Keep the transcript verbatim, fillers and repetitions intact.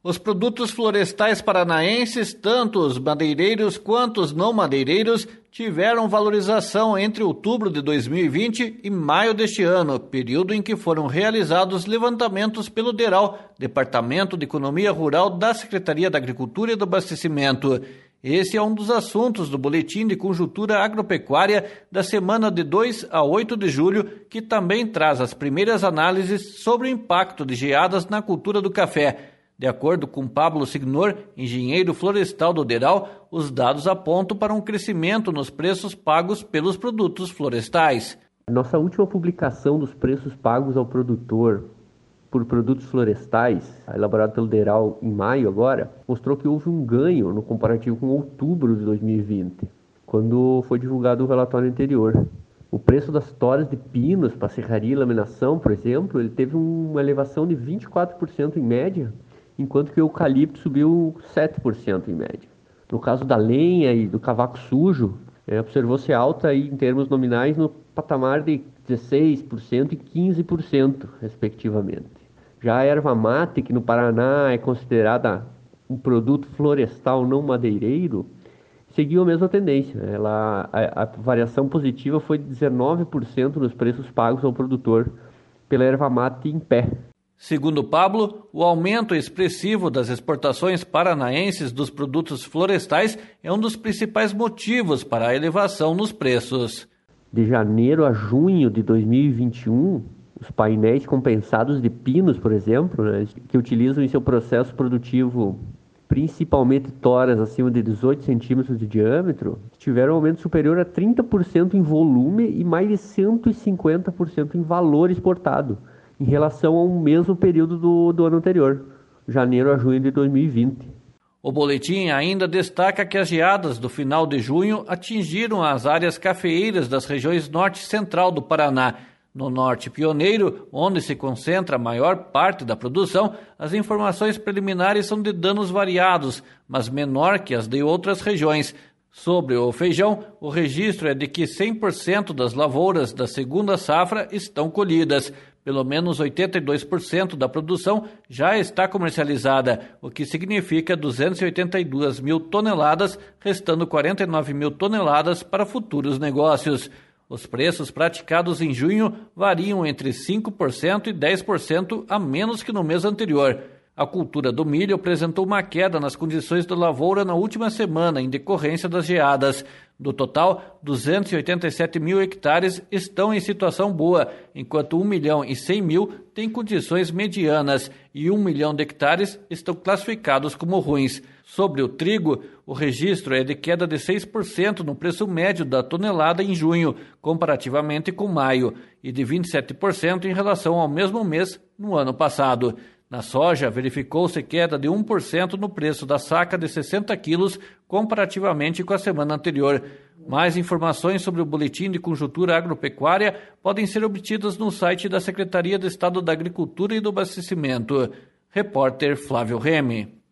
Os produtos florestais paranaenses, tanto os madeireiros quanto os não madeireiros, tiveram valorização entre outubro de dois mil e vinte e maio deste ano, período em que foram realizados levantamentos pelo DERAL, Departamento de Economia Rural da Secretaria da Agricultura e do Abastecimento. Esse é um dos assuntos do Boletim de Conjuntura Agropecuária da semana de dois a oito de julho, que também traz as primeiras análises sobre o impacto de geadas na cultura do café. De acordo com Pablo Signor, engenheiro florestal do DERAL, os dados apontam para um crescimento nos preços pagos pelos produtos florestais. Nossa última publicação dos preços pagos ao produtor por produtos florestais, elaborado pelo DERAL em maio agora, mostrou que houve um ganho no comparativo com outubro de dois mil e vinte, quando foi divulgado o relatório anterior. O preço das toras de pinos para serraria e laminação, por exemplo, ele teve uma elevação de vinte e quatro por cento em média, enquanto que o eucalipto subiu sete por cento em média. No caso da lenha e do cavaco sujo, é, observou-se alta aí, em termos nominais no patamar de dezesseis por cento e quinze por cento, respectivamente. Já a erva mate, que no Paraná é considerada um produto florestal não madeireiro, seguiu a mesma tendência. Ela, a, a variação positiva foi de dezenove por cento nos preços pagos ao produtor pela erva mate em pé. Segundo Pablo, o aumento expressivo das exportações paranaenses dos produtos florestais é um dos principais motivos para a elevação nos preços. De janeiro a junho de dois mil e vinte e um, os painéis compensados de pinos, por exemplo, né, que utilizam em seu processo produtivo principalmente toras acima de dezoito centímetros de diâmetro, tiveram um aumento superior a trinta por cento em volume e mais de cento e cinquenta por cento em valor exportado, em relação ao mesmo período do, do ano anterior, janeiro a junho de dois mil e vinte. O boletim ainda destaca que as geadas do final de junho atingiram as áreas cafeeiras das regiões norte e central do Paraná. No norte pioneiro, onde se concentra a maior parte da produção, as informações preliminares são de danos variados, mas menor que as de outras regiões. Sobre o feijão, o registro é de que cem por cento das lavouras da segunda safra estão colhidas. Pelo menos oitenta e dois por cento da produção já está comercializada, o que significa duzentas e oitenta e duas mil toneladas, restando quarenta e nove mil toneladas para futuros negócios. Os preços praticados em junho variam entre cinco por cento e dez por cento a menos que no mês anterior. A cultura do milho apresentou uma queda nas condições da lavoura na última semana em decorrência das geadas. Do total, duzentos e oitenta e sete mil hectares estão em situação boa, enquanto um milhão e cem mil têm condições medianas e um milhão de hectares estão classificados como ruins. Sobre o trigo, o registro é de queda de seis por cento no preço médio da tonelada em junho, comparativamente com maio, e de vinte e sete por cento em relação ao mesmo mês no ano passado. Na soja, verificou-se queda de um por cento no preço da saca de sessenta quilos, comparativamente com a semana anterior. Mais informações sobre o Boletim de Conjuntura Agropecuária podem ser obtidas no site da Secretaria de Estado da Agricultura e do Abastecimento. Repórter Flávio Remy.